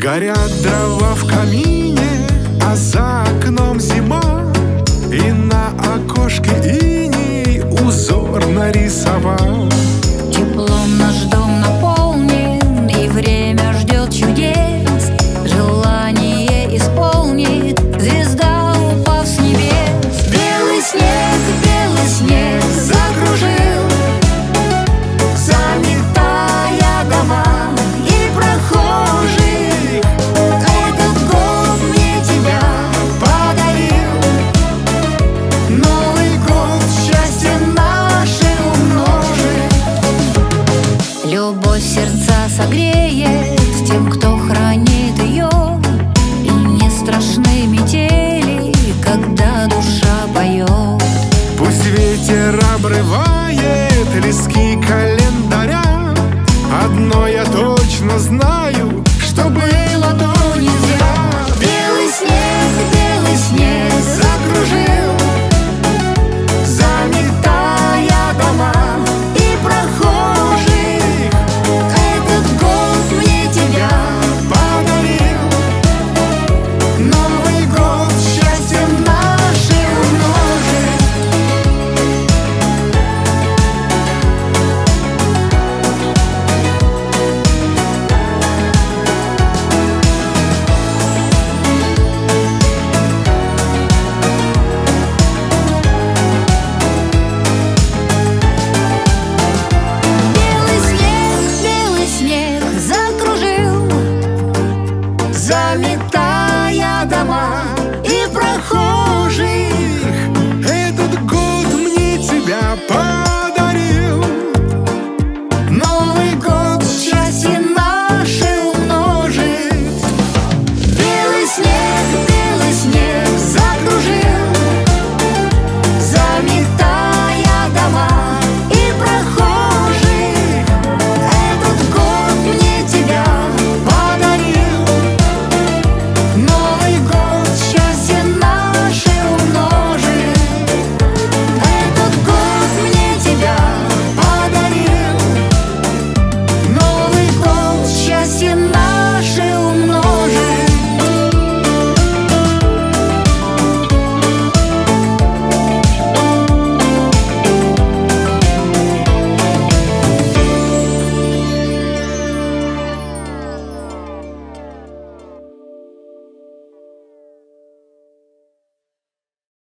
Горят дрова в камине, а за окном зима, и на окошке иней узор нарисовал. Теплом наш дом наполнен, и время ждет чудес. Желание исполнит звезда, упав с небес. Белый снег закружил, заметая дома и прохожих. Этот год мне тебя подарил. Новый год счастье наше умножит. Любовь сердца согреет тем, кто хранит ее, и не страшны метели, когда душа поет. Пусть ветер обрывает листки календаря, одно я точно знаю: